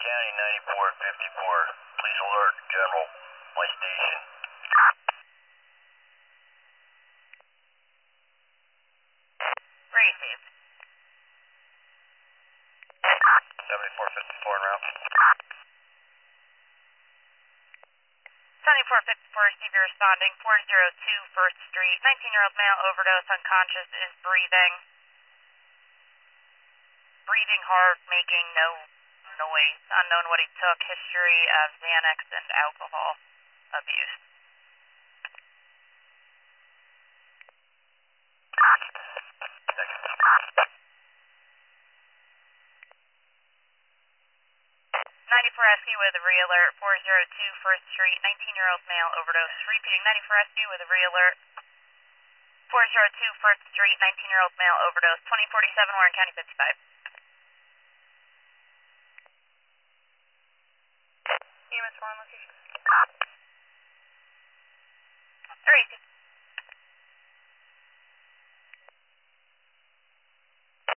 County 9454. Please alert General. My station. Received. 7454 en route. 7454, receive your responding. 402 First Street. 19-year-old male overdose, unconscious, is breathing. Breathing hard, making no noise. Unknown what he took. History of Xanax and alcohol abuse. Next. 94 Rescue with a re-alert. 402 First Street. 19-year-old male overdose. Repeating, 94 Rescue with a re-alert. 402 First Street. 19-year-old male overdose. 2047 Warren County 55. EMS 1 location. 3.